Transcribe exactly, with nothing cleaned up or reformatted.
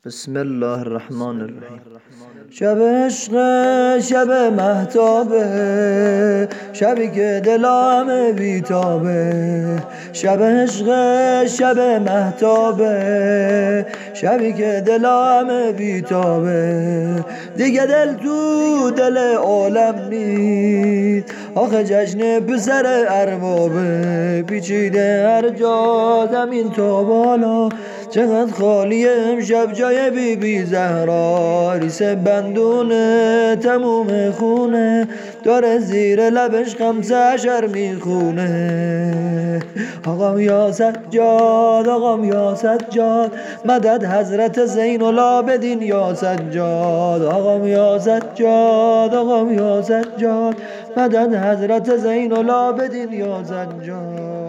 بسم الله الرحمن الرحیم. شب عشق، شب مهتابه، شبی که دلم بیتابه. شب عشق، شب مهتابه، شبی که دلم بیتابه. دیگه دل تو دل عالم نیست، آخه جشن پسر اربابه. پیچیده هر جا زمین تا بالا، چقدر خالیه امشب جای بی بی زهرا. ریس بندونه تموم خونه، داره زیر لبش خمسه عشر میخونه. آقام یا سجاد، آقام یا سجاد، مدد حضرت زین العابدین یا سجاد. آقام یا سجاد، آقام یا سجاد، مدد حضرت زین العابدین یا سجاد.